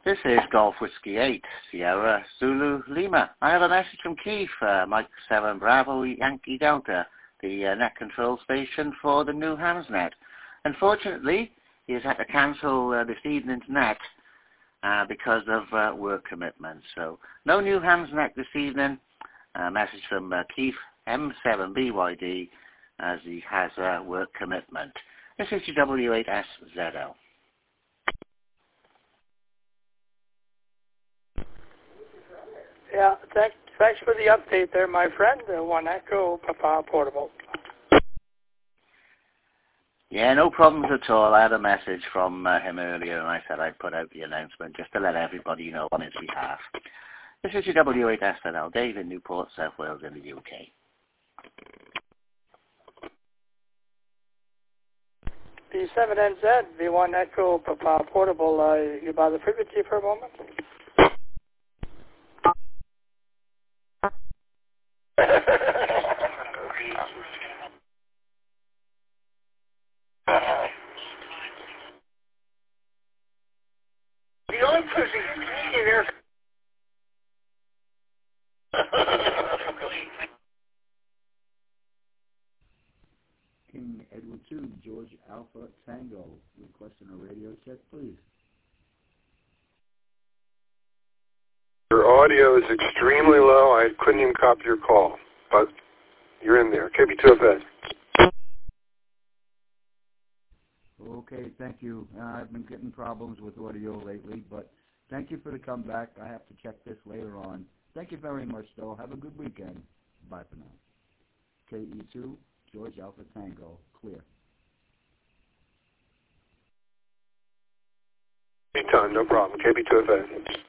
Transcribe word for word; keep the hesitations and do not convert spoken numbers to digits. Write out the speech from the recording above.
This is Golf Whiskey eight, Sierra Zulu Lima. I have a message from Keith, uh, Mike seven Bravo Yankee Delta, the uh, net control station for the new Hamsnet. Unfortunately, he has had to cancel uh, this evening's net uh, because of uh, work commitments. So, no new Hamsnet this evening. A message from uh, Keith M seven B Y D as he has a work commitment. This is your W eight S Z L. Yeah, thanks, thanks for the update there, my friend. Uh, One Echo Papa Portable. Yeah, no problems at all. I had a message from uh, him earlier, and I said I'd put out the announcement just to let everybody know on his behalf. This is your W eight S Z L, Dave in Newport, South Wales in the U K. B seven N Z, V one Echo Papa Portable. Uh, you bother frequency for a moment? The only person in there. King Edward two, George Alpha Tango, requesting a radio check, please. Your audio is extremely low. I couldn't even copy your call, but you're in there. K B two F A. Okay, thank you. Uh, I've been getting problems with audio lately, but thank you for the comeback. I have to check this later on. Thank you very much, though. Have a good weekend. Bye for now. K E two, George Alpha Tango, clear. Anytime, no problem. K B two F A.